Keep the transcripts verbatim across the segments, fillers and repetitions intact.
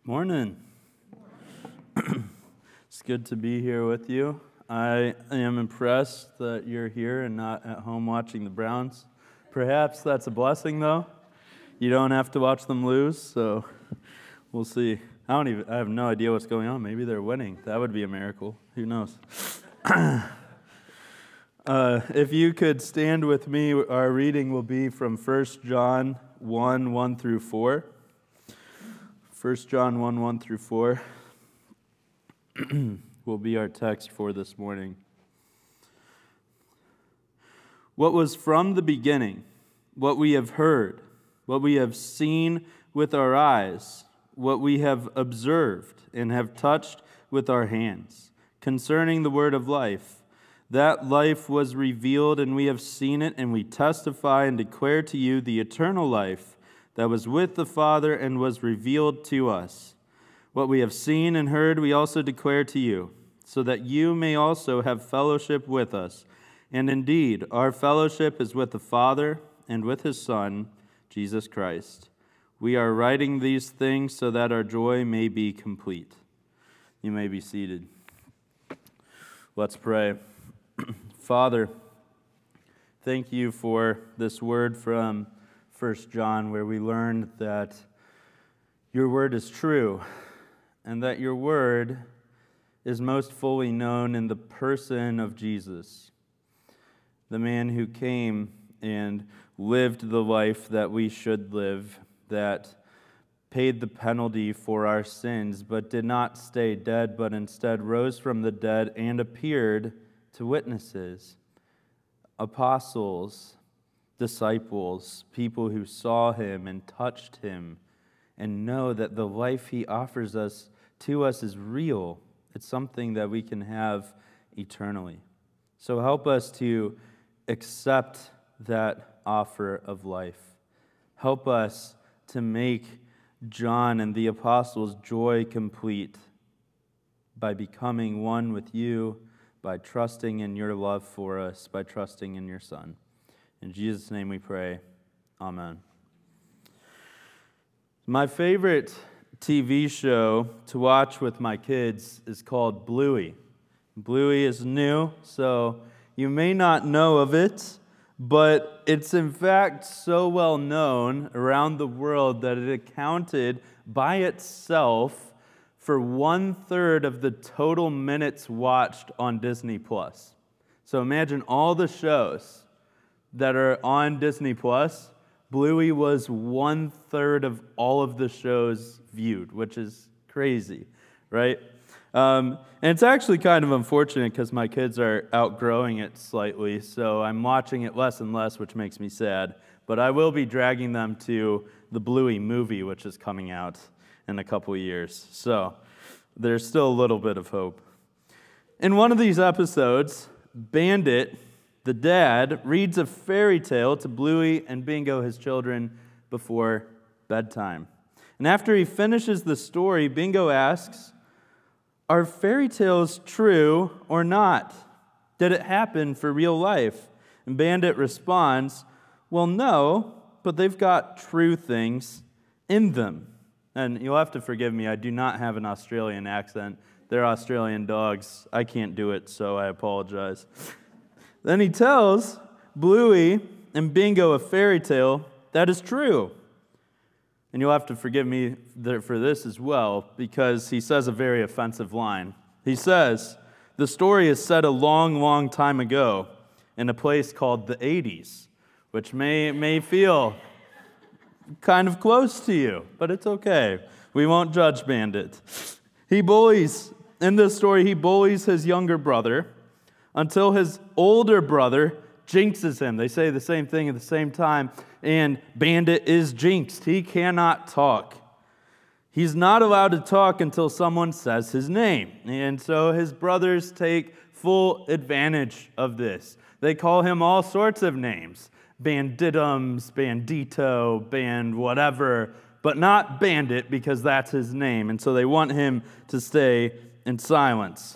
Morning. It's good to be here with you. I am impressed that you're here and not at home watching the Browns. Perhaps that's a blessing, though. You don't have to watch them lose, so we'll see. I don't even. I have no idea what's going on. Maybe they're winning. That would be a miracle. Who knows? uh, if you could stand with me, our reading will be from First John one, one through four. First John one, one through four will be our text for this morning. What was from the beginning, what we have heard, what we have seen with our eyes, what we have observed and have touched with our hands, concerning the word of life. That life was revealed, and we have seen it, and we testify and declare to you the eternal life that was with the Father and was revealed to us. What we have seen and heard we also declare to you, so that you may also have fellowship with us. And indeed, our fellowship is with the Father and with His Son, Jesus Christ. We are writing these things so that our joy may be complete. You may be seated. Let's pray. Father, thank you for this word from First John, where we learned that your word is true and that your word is most fully known in the person of Jesus, the man who came and lived the life that we should live, that paid the penalty for our sins, but did not stay dead, but instead rose from the dead and appeared to witnesses, apostles, disciples, people who saw him and touched him and know that the life he offers us to us is real. It's something that we can have eternally. So help us to accept that offer of life. Help us to make John and the apostles' joy complete by becoming one with you, by trusting in your love for us, by trusting in your Son. In Jesus' name we pray. Amen. My favorite T V show to watch with my kids is called Bluey. Bluey is new, so you may not know of it, but it's in fact so well known around the world that it accounted by itself for one third of the total minutes watched on Disney Plus. So imagine all the shows that are on Disney Plus. Bluey was one third of all of the shows viewed, which is crazy, right? Um, and it's actually kind of unfortunate because my kids are outgrowing it slightly, so I'm watching it less and less, which makes me sad. But I will be dragging them to the Bluey movie, which is coming out in a couple of years. So there's still a little bit of hope. In one of these episodes, Bandit, the dad, reads a fairy tale to Bluey and Bingo, his children, before bedtime. And after he finishes the story, Bingo asks, "Are fairy tales true or not? Did it happen for real life?" And Bandit responds, "Well, no, but they've got true things in them." And you'll have to forgive me, I do not have an Australian accent. They're Australian dogs. I can't do it, so I apologize. Then he tells Bluey and Bingo a fairy tale that is true. And you'll have to forgive me for this as well, because he says a very offensive line. He says, "The story is set a long, long time ago in a place called the eighties, which may, may feel kind of close to you, but it's okay. We won't judge Bandit." He bullies, in this story, he bullies his younger brother until his older brother jinxes him. They say the same thing at the same time, and Bandit is jinxed. He cannot talk. He's not allowed to talk until someone says his name. And so his brothers take full advantage of this. They call him all sorts of names. Banditums, Bandito, Band whatever, but not Bandit because that's his name. And so they want him to stay in silence.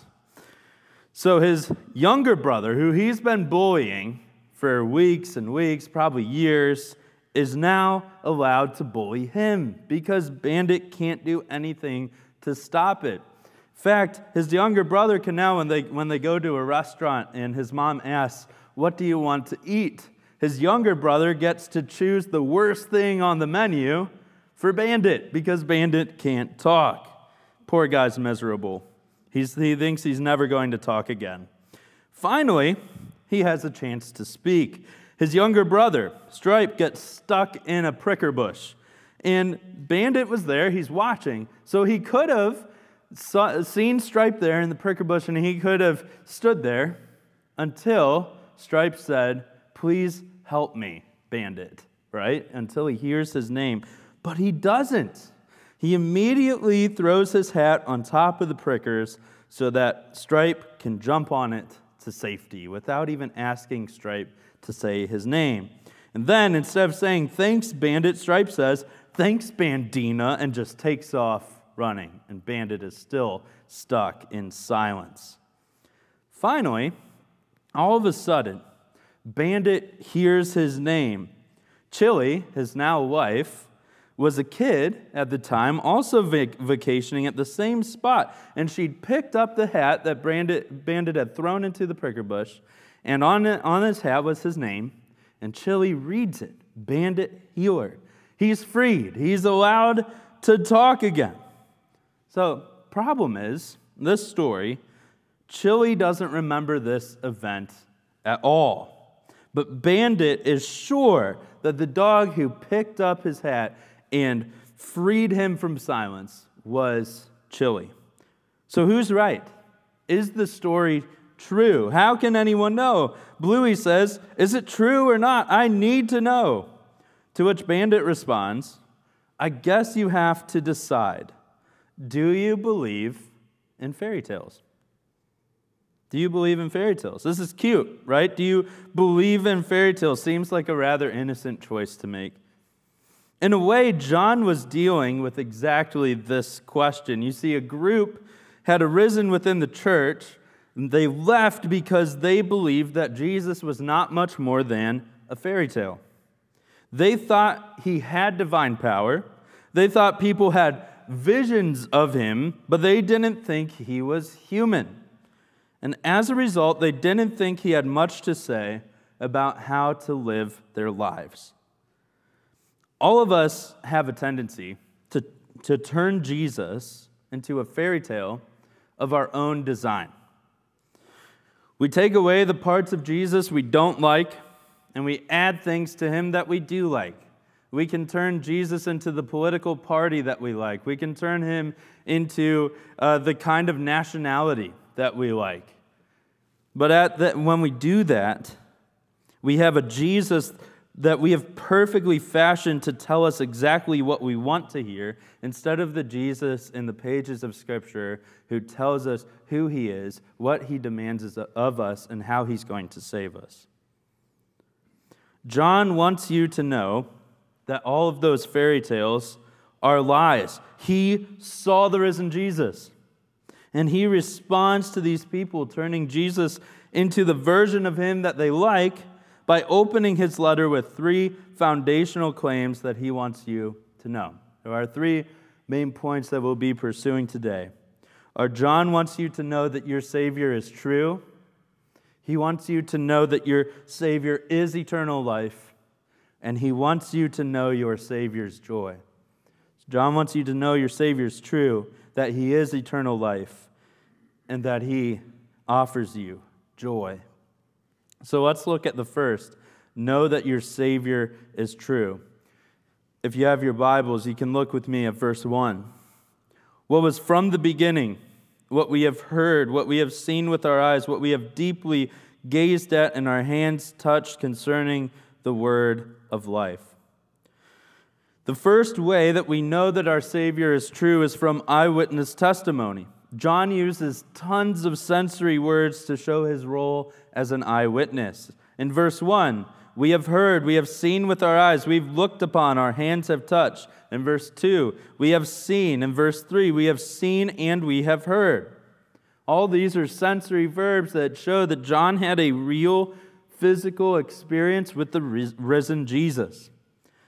So his younger brother, who he's been bullying for weeks and weeks, probably years, is now allowed to bully him because Bandit can't do anything to stop it. In fact, his younger brother can now, when they, when they go to a restaurant and his mom asks, "What do you want to eat?" his younger brother gets to choose the worst thing on the menu for Bandit because Bandit can't talk. Poor guy's miserable. He's, he thinks he's never going to talk again. Finally, he has a chance to speak. His younger brother, Stripe, gets stuck in a pricker bush. And Bandit was there, he's watching, so he could have saw, seen Stripe there in the pricker bush, and he could have stood there until Stripe said, "Please help me, Bandit," right? Until he hears his name. But he doesn't. He immediately throws his hat on top of the prickers so that Stripe can jump on it to safety without even asking Stripe to say his name. And then, instead of saying, "Thanks, Bandit," Stripe says, "Thanks, Bandina," and just takes off running. And Bandit is still stuck in silence. Finally, all of a sudden, Bandit hears his name. Chili, his now wife, was a kid at the time, also vac- vacationing at the same spot. And she'd picked up the hat that Bandit, Bandit had thrown into the pricker bush, and on, it, on his hat was his name, and Chili reads it, Bandit Healer. He's freed. He's allowed to talk again. So, problem is, this story, Chili doesn't remember this event at all. But Bandit is sure that the dog who picked up his hat and freed him from silence was Chili. So who's right? Is the story true? How can anyone know? Bluey says, "Is it true or not? I need to know." To which Bandit responds, "I guess you have to decide. Do you believe in fairy tales?" Do you believe in fairy tales? This is cute, right? Do you believe in fairy tales? Seems like a rather innocent choice to make. In a way, John was dealing with exactly this question. You see, a group had arisen within the church. They left because they believed that Jesus was not much more than a fairy tale. They thought he had divine power. They thought people had visions of him, but they didn't think he was human. And as a result, they didn't think he had much to say about how to live their lives. All of us have a tendency to, to turn Jesus into a fairy tale of our own design. We take away the parts of Jesus we don't like, and we add things to him that we do like. We can turn Jesus into the political party that we like. We can turn him into uh, the kind of nationality that we like. But at the, when we do that, we have a Jesus that we have perfectly fashioned to tell us exactly what we want to hear, instead of the Jesus in the pages of Scripture who tells us who he is, what he demands of us, and how he's going to save us. John wants you to know that all of those fairy tales are lies. He saw the risen Jesus, and he responds to these people, turning Jesus into the version of him that they like, by opening his letter with three foundational claims that he wants you to know. There are three main points that we'll be pursuing today. Our John wants you to know that your Savior is true. He wants you to know that your Savior is eternal life. And he wants you to know your Savior's joy. John wants you to know your Savior's true, that he is eternal life, and that he offers you joy. So let's look at the first. Know that your Savior is true. If you have your Bibles, you can look with me at verse one. What was from the beginning, what we have heard, what we have seen with our eyes, what we have deeply gazed at and our hands touched concerning the word of life. The first way that we know that our Savior is true is from eyewitness testimony. John uses tons of sensory words to show his role as an eyewitness. In verse one, we have heard, we have seen with our eyes, we've looked upon, our hands have touched. In verse two, we have seen. In verse three, we have seen and we have heard. All these are sensory verbs that show that John had a real physical experience with the risen Jesus.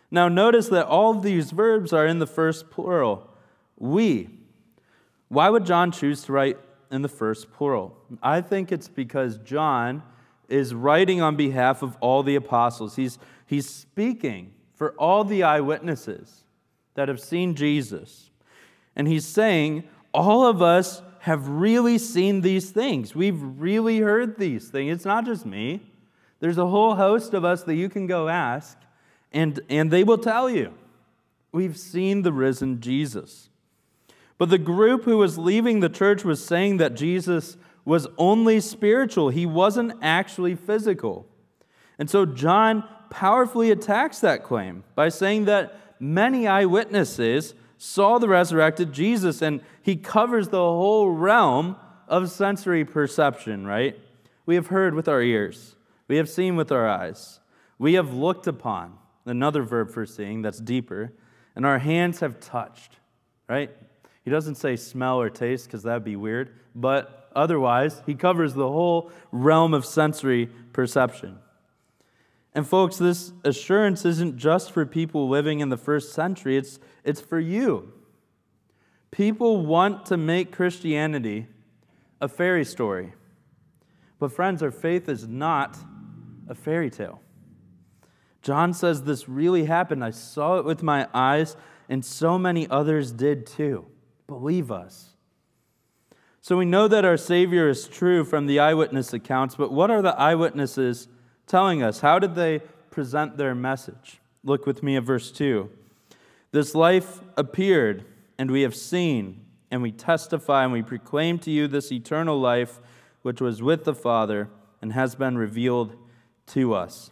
Now notice that all of these verbs are in the first plural, we. Why would John choose to write in the first plural? I think it's because John is writing on behalf of all the apostles. He's, he's speaking for all the eyewitnesses that have seen Jesus. And he's saying, all of us have really seen these things. We've really heard these things. It's not just me. There's a whole host of us that you can go ask, and, and they will tell you. We've seen the risen Jesus. But the group who was leaving the church was saying that Jesus was only spiritual. He wasn't actually physical. And so John powerfully attacks that claim by saying that many eyewitnesses saw the resurrected Jesus, and he covers the whole realm of sensory perception, right? We have heard with our ears. We have seen with our eyes. We have looked upon, another verb for seeing that's deeper, and our hands have touched, right? He doesn't say smell or taste because that would be weird, but otherwise, he covers the whole realm of sensory perception. And folks, this assurance isn't just for people living in the first century, it's, it's for you. People want to make Christianity a fairy story. But friends, our faith is not a fairy tale. John says this really happened. I saw it with my eyes, and so many others did too. Believe us. So we know that our Savior is true from the eyewitness accounts, but what are the eyewitnesses telling us? How did they present their message? Look with me at verse two. This life appeared, and we have seen, and we testify, and we proclaim to you this eternal life, which was with the Father, and has been revealed to us.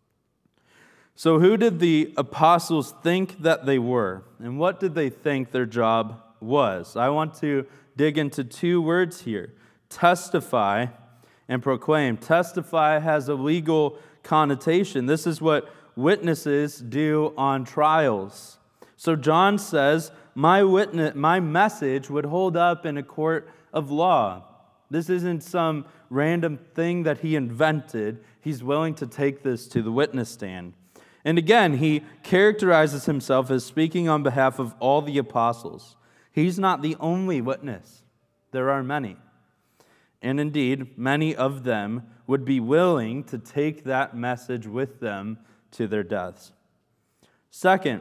So who did the apostles think that they were? And what did they think their job was? I want to dig into two words here. Testify and proclaim. Testify has a legal connotation. This is what witnesses do on trials. So John says, my witness, my message would hold up in a court of law. This isn't some random thing that he invented. He's willing to take this to the witness stand. And again, he characterizes himself as speaking on behalf of all the apostles. He's not the only witness. There are many. And indeed, many of them would be willing to take that message with them to their deaths. Second,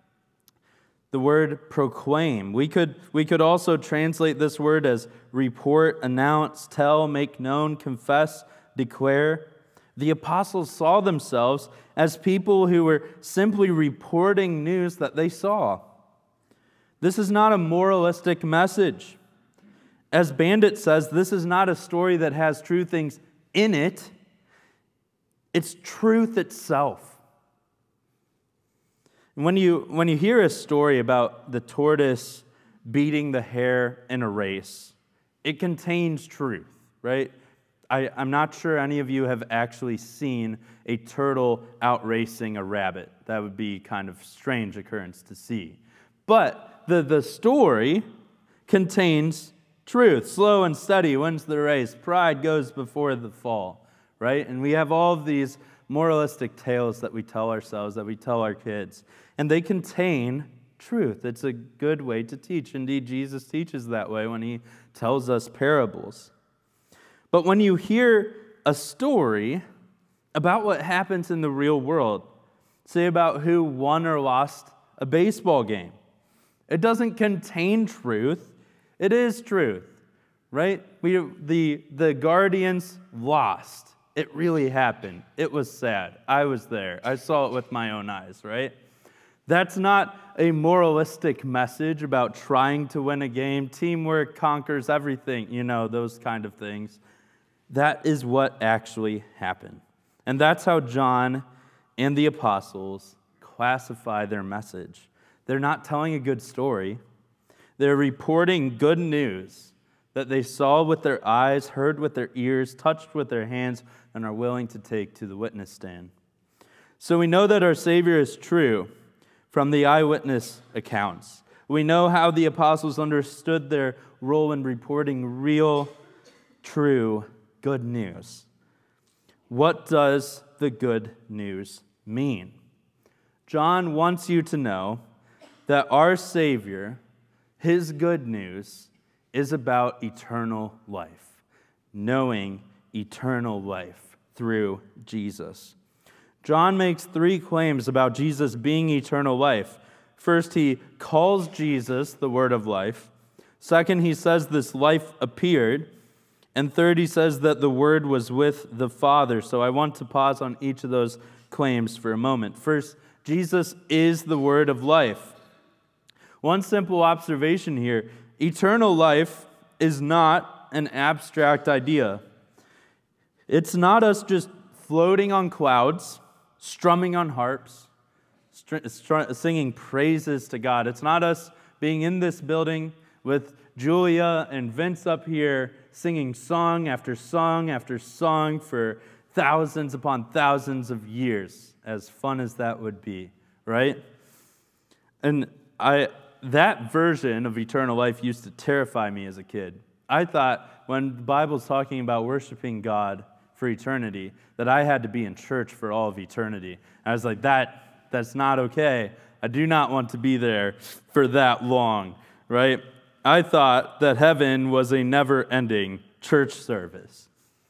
the word proclaim. We could, we could also translate this word as report, announce, tell, make known, confess, declare. The apostles saw themselves as people who were simply reporting news that they saw. This is not a moralistic message. As Bandit says, this is not a story that has true things in it. It's truth itself. When you, when you hear a story about the tortoise beating the hare in a race, it contains truth, right? I, I'm not sure any of you have actually seen a turtle outracing a rabbit. That would be kind of strange occurrence to see. But the, the story contains truth. Slow and steady wins the race. Pride goes before the fall, right? And we have all of these moralistic tales that we tell ourselves, that we tell our kids. And they contain truth. It's a good way to teach. Indeed, Jesus teaches that way when he tells us parables. But when you hear a story about what happens in the real world, say about who won or lost a baseball game, it doesn't contain truth. It is truth, right? We, the, the Guardians lost. It really happened. It was sad. I was there. I saw it with my own eyes, right? That's not a moralistic message about trying to win a game. Teamwork conquers everything, you know, those kind of things. That is what actually happened. And that's how John and the apostles classify their message. They're not telling a good story. They're reporting good news that they saw with their eyes, heard with their ears, touched with their hands, and are willing to take to the witness stand. So we know that our Savior is true from the eyewitness accounts. We know how the apostles understood their role in reporting real, true, good news. What does the good news mean? John wants you to know that our Savior, his good news, is about eternal life, knowing eternal life through Jesus. John makes three claims about Jesus being eternal life. First, he calls Jesus the Word of life. Second, he says this life appeared. And third, he says that the Word was with the Father. So I want to pause on each of those claims for a moment. First, Jesus is the Word of life. One simple observation here: eternal life is not an abstract idea. It's not us just floating on clouds, strumming on harps, str- str- singing praises to God. It's not us being in this building with Julia and Vince up here singing song after song after song for thousands upon thousands of years, as fun as that would be, right? And I that version of eternal life used to terrify me as a kid. I thought when the Bible's talking about worshiping God for eternity, that I had to be in church for all of eternity. I was like, that that's not okay. I do not want to be there for that long, right? I thought that heaven was a never-ending church service.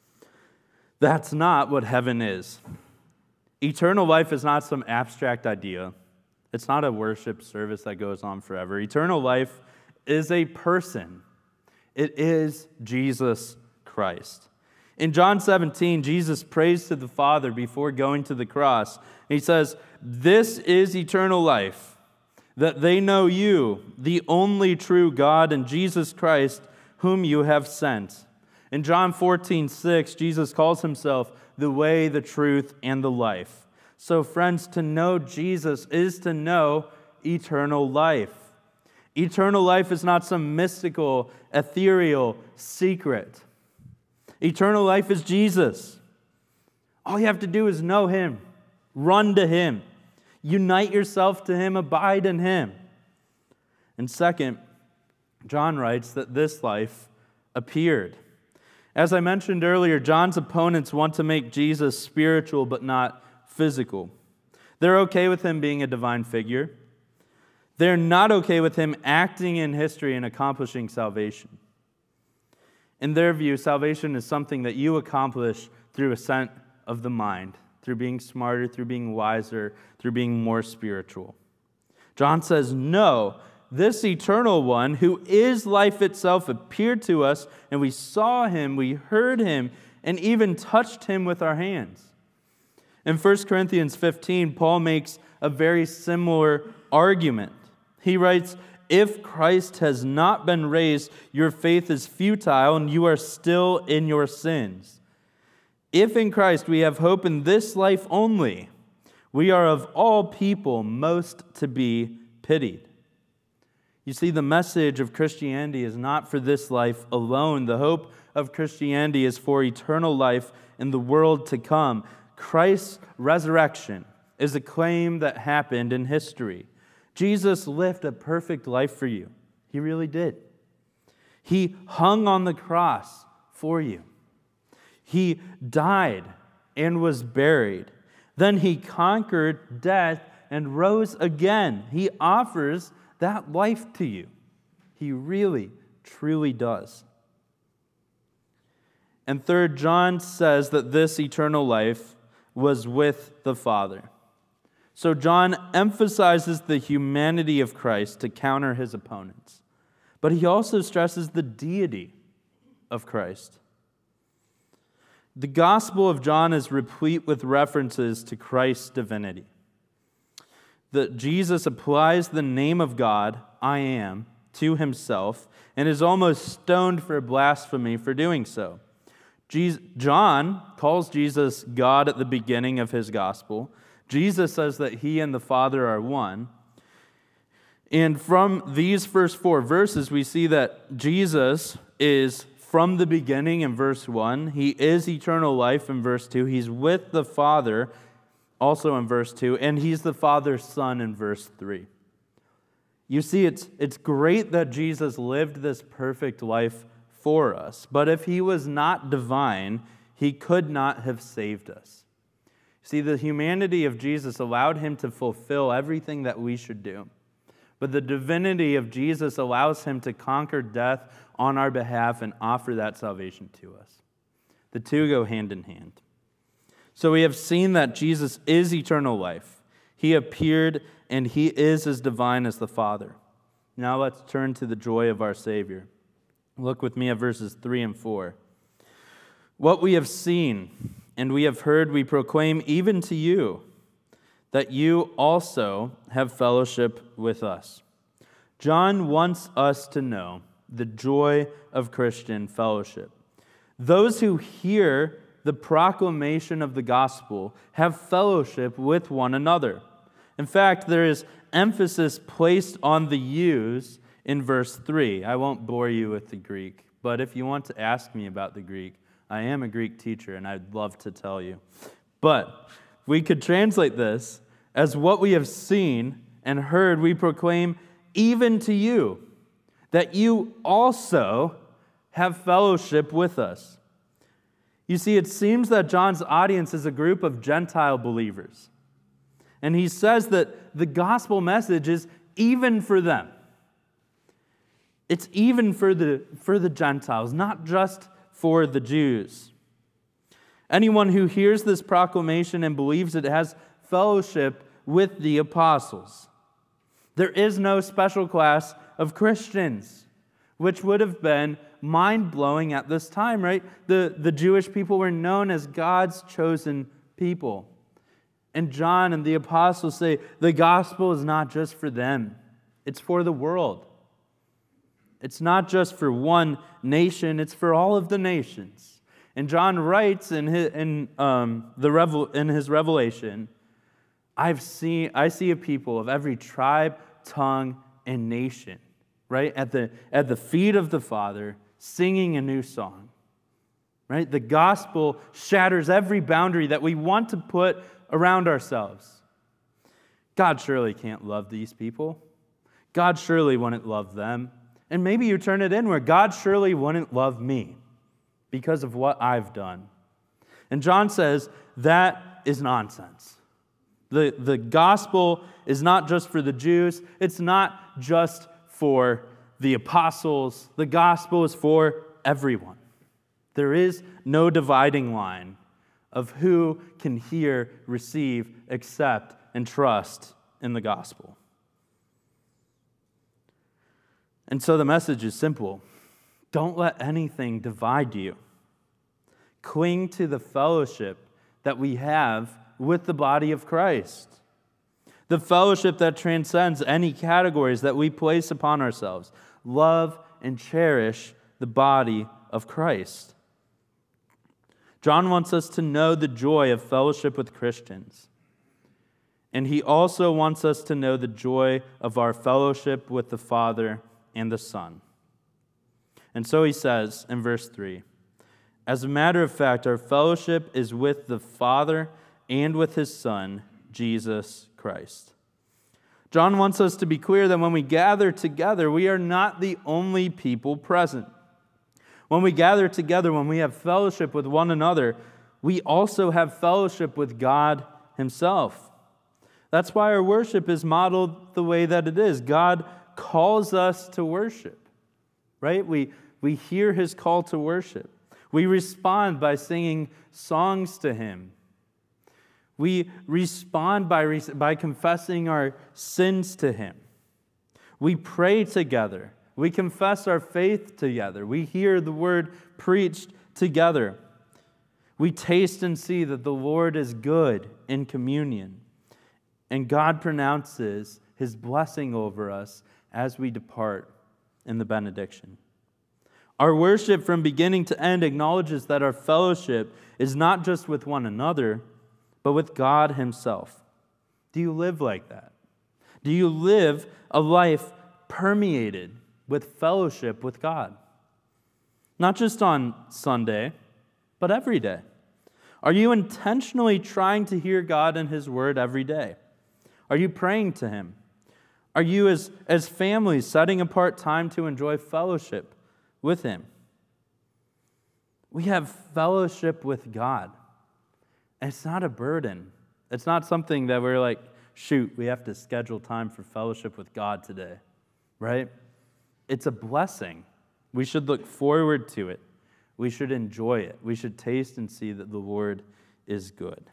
That's not what heaven is. Eternal life is not some abstract idea. It's not a worship service that goes on forever. Eternal life is a person. It is Jesus Christ. In John seventeen, Jesus prays to the Father before going to the cross. He says, "This is eternal life, that they know you, the only true God, and Jesus Christ, whom you have sent." In John fourteen six, Jesus calls himself the way, the truth, and the life. So, friends, to know Jesus is to know eternal life. Eternal life is not some mystical, ethereal secret. Eternal life is Jesus. All you have to do is know him, run to him, unite yourself to him, abide in him. And second, John writes that this life appeared. As I mentioned earlier, John's opponents want to make Jesus spiritual but not physical. They're okay with him being a divine figure. They're not okay with him acting in history and accomplishing salvation. In their view, salvation is something that you accomplish through ascent of the mind, through being smarter, through being wiser, through being more spiritual. John says, no, this eternal one who is life itself appeared to us, and we saw him, we heard him, and even touched him with our hands. In First Corinthians fifteen, Paul makes a very similar argument. He writes, "If Christ has not been raised, your faith is futile, and you are still in your sins. If in Christ we have hope in this life only, we are of all people most to be pitied." You see, the message of Christianity is not for this life alone. The hope of Christianity is for eternal life in the world to come. Christ's resurrection is a claim that happened in history. Jesus lived a perfect life for you. He really did. He hung on the cross for you. He died and was buried. Then he conquered death and rose again. He offers that life to you. He really, truly does. And third, John says that this eternal life was with the Father. So John emphasizes the humanity of Christ to counter his opponents. But he also stresses the deity of Christ. The Gospel of John is replete with references to Christ's divinity. That Jesus applies the name of God, I am, to himself, and is almost stoned for blasphemy for doing so. John calls Jesus God at the beginning of his gospel. Jesus says that he and the Father are one. And from these first four verses, we see that Jesus is from the beginning in verse one. He is eternal life in verse two. He's with the Father also in verse two. And he's the Father's Son in verse three. You see, it's, it's great that Jesus lived this perfect life for us. But if he was not divine, he could not have saved us. See, the humanity of Jesus allowed him to fulfill everything that we should do. But the divinity of Jesus allows him to conquer death on our behalf and offer that salvation to us. The two go hand in hand. So we have seen that Jesus is eternal life. He appeared and he is as divine as the Father. Now let's turn to the joy of our Savior. Look with me at verses three and four. What we have seen and we have heard we proclaim even to you, that you also have fellowship with us. John wants us to know the joy of Christian fellowship. Those who hear the proclamation of the gospel have fellowship with one another. In fact, there is emphasis placed on the yous in verse three. I won't bore you with the Greek, but if you want to ask me about the Greek, I am a Greek teacher and I'd love to tell you. But we could translate this as what we have seen and heard we proclaim even to you, that you also have fellowship with us. You see, it seems that John's audience is a group of Gentile believers. And he says that the gospel message is even for them. It's even for the, for the Gentiles, not just for the Jews. Anyone who hears this proclamation and believes it has fellowship with the apostles. There is no special class of Christians, which would have been mind-blowing at this time, right? The, the Jewish people were known as God's chosen people. And John and the apostles say the gospel is not just for them. It's for the world. It's not just for one nation. It's for all of the nations. And John writes in his, in, um, the revel, in his revelation, I've seen, I see a people of every tribe, tongue, and nation, right? At the, at the feet of the Father, singing a new song, right? The gospel shatters every boundary that we want to put around ourselves. God surely can't love these people. God surely wouldn't love them. And maybe you turn it inward. God surely wouldn't love me because of what I've done. And John says that is nonsense. The, the gospel is not just for the Jews. It's not just for the apostles. The gospel is for everyone. There is no dividing line of who can hear, receive, accept, and trust in the gospel. And so the message is simple. Don't let anything divide you. Cling to the fellowship that we have with the body of Christ. The fellowship that transcends any categories that we place upon ourselves. Love and cherish the body of Christ. John wants us to know the joy of fellowship with Christians. And he also wants us to know the joy of our fellowship with the Father and the Son. And so he says in verse three, as a matter of fact, our fellowship is with the Father and with his Son, Jesus Christ. John wants us to be clear that when we gather together, we are not the only people present. When we gather together, when we have fellowship with one another, we also have fellowship with God himself. That's why our worship is modeled the way that it is. God calls us to worship, right? We, we hear his call to worship. We respond by singing songs to him. We respond by, by confessing our sins to him. We pray together. We confess our faith together. We hear the word preached together. We taste and see that the Lord is good in communion. And God pronounces his blessing over us as we depart in the benediction. Our worship from beginning to end acknowledges that our fellowship is not just with one another, but with God himself. Do you live like that? Do you live a life permeated with fellowship with God? Not just on Sunday, but every day. Are you intentionally trying to hear God and his word every day? Are you praying to him? Are you as, as families setting apart time to enjoy fellowship with him? We have fellowship with God. And it's not a burden. It's not something that we're like, shoot, we have to schedule time for fellowship with God today, right? It's a blessing. We should look forward to it. We should enjoy it. We should taste and see that the Lord is good.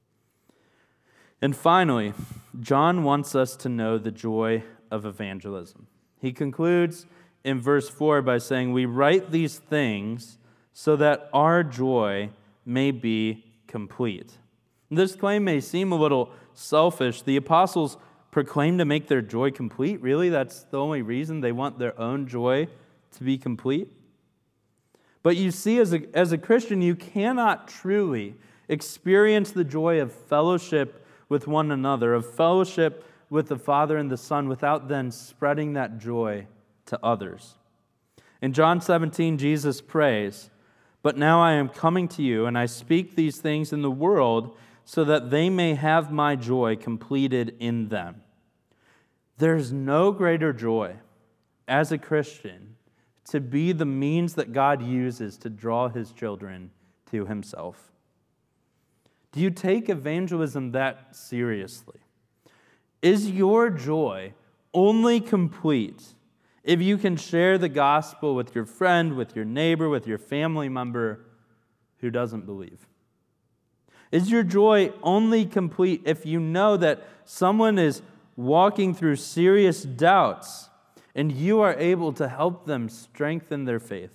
And finally, John wants us to know the joy of evangelism. He concludes in verse four by saying, we write these things so that our joy may be complete. This claim may seem a little selfish. The apostles proclaim to make their joy complete. Really, that's the only reason they want their own joy to be complete? But you see, as a, as a Christian, you cannot truly experience the joy of fellowship with one another, of fellowship with the Father and the Son, without then spreading that joy to others. In John seventeen, Jesus prays, "But now I am coming to you, and I speak these things in the world, so that they may have my joy completed in them." There's no greater joy as a Christian to be the means that God uses to draw his children to himself. Do you take evangelism that seriously? Is your joy only complete if you can share the gospel with your friend, with your neighbor, with your family member who doesn't believe? Is your joy only complete if you know that someone is walking through serious doubts and you are able to help them strengthen their faith?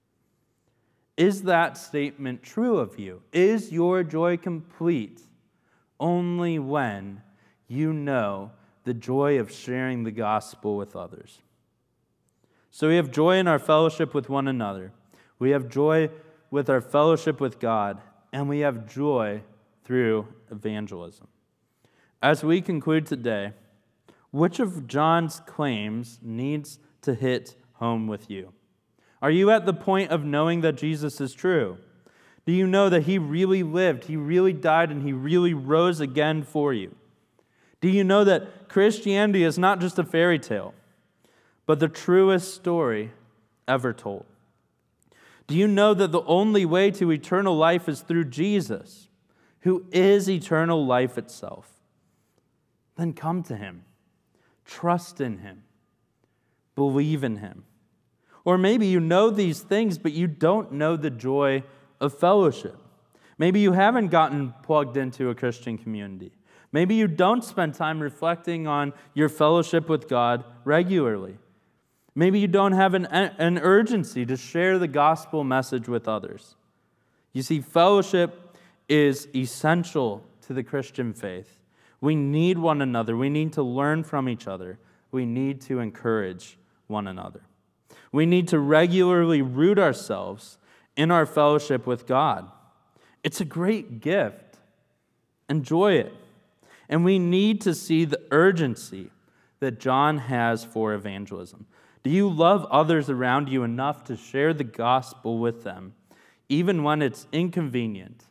Is that statement true of you? Is your joy complete only when you know the joy of sharing the gospel with others? So we have joy in our fellowship with one another. We have joy with our fellowship with God. And we have joy through evangelism. As we conclude today, which of John's claims needs to hit home with you? Are you at the point of knowing that Jesus is true? Do you know that he really lived, he really died, and he really rose again for you? Do you know that Christianity is not just a fairy tale, but the truest story ever told? Do you know that the only way to eternal life is through Jesus, who is eternal life itself? Then come to him. Trust in him. Believe in him. Or maybe you know these things, but you don't know the joy of fellowship. Maybe you haven't gotten plugged into a Christian community. Maybe you don't spend time reflecting on your fellowship with God regularly. Maybe you don't have an, an urgency to share the gospel message with others. You see, fellowship is essential to the Christian faith. We need one another. We need to learn from each other. We need to encourage one another. We need to regularly root ourselves in our fellowship with God. It's a great gift. Enjoy it. And we need to see the urgency that John has for evangelism. Do you love others around you enough to share the gospel with them, even when it's inconvenient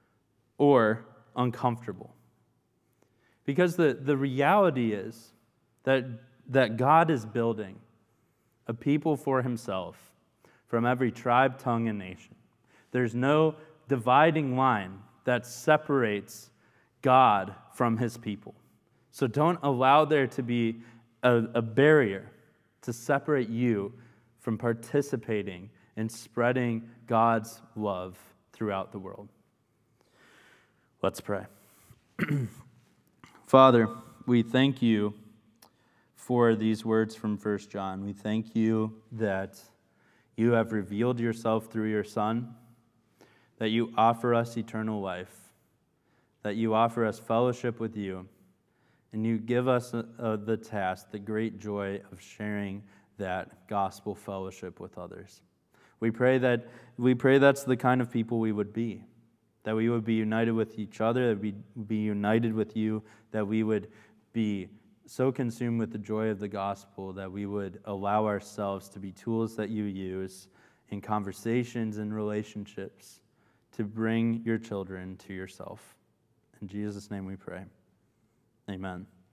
or uncomfortable? Because the, the reality is that, that God is building a people for himself from every tribe, tongue, and nation. There's no dividing line that separates God from his people. So don't allow there to be a, a barrier to separate you from participating in spreading God's love throughout the world. Let's pray. Father, we thank you for these words from First John. We thank you that you have revealed yourself through your Son, that you offer us eternal life, that you offer us fellowship with you, and you give us uh, uh, the task, the great joy of sharing that gospel fellowship with others. We pray that we pray that's the kind of people we would be, that we would be united with each other, that we would be united with you, that we would be so consumed with the joy of the gospel that we would allow ourselves to be tools that you use in conversations and relationships to bring your children to yourself. In Jesus' name we pray. Amen.